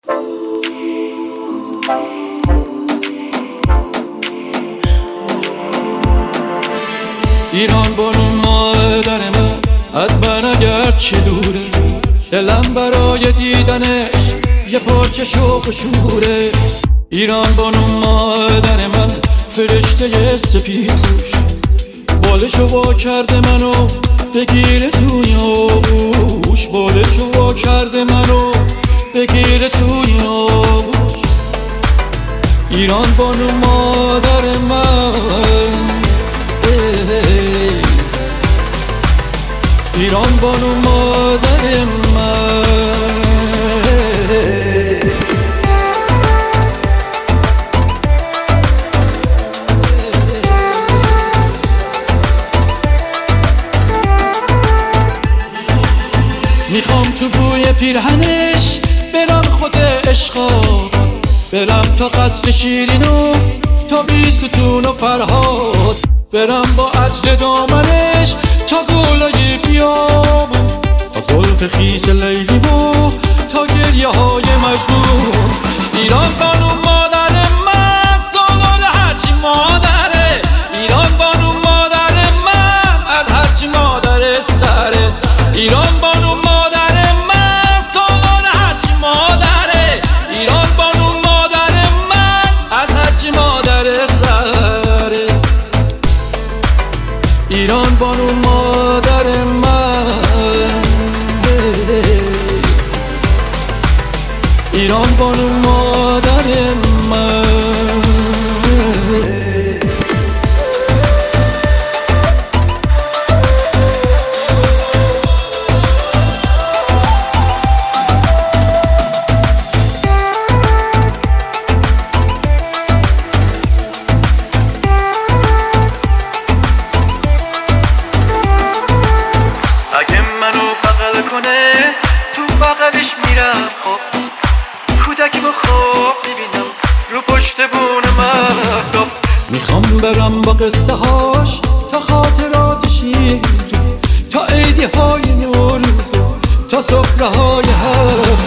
ایران بانو مادر من از من اگر چه دوره، دلم برای دیدنش یه پارچه شوق و شوره. ایران بانو مادر من فرشته سپید پوش، بالشو وا کرده منو بگیره توی آغوش، بالشو وا کرده منو بگیره توی آغوش. ایران بانو مادر من، ایران بانو مادر من. میخوام تو بوی پیرهنش برم خود عشقا، برم تا قصر شیرینو تا بیستون و فرهاد، برم با عطر دامنش تا گلای بیابون، تا زلف خیس لیلی و تا گریه های مجنون. ایران بانو مادر من سالار هرچی مادره، ایران بانو مادر من از هرچی مادر سره. ایران بانو مادر من سالار هرچی مادره، ایران بانو مادر من از هرچی مادر سره. ایران بانو مادر من، ایران بانو مادر من. اگه منو بغل کنه تو بغلش میرم، خب کودکی با خواب میبینم رو پشت بون مهراب. میخوام برم با قصه هاش تا خاطرات شیرین، تا عیدی های نوروز، تا سفره های هر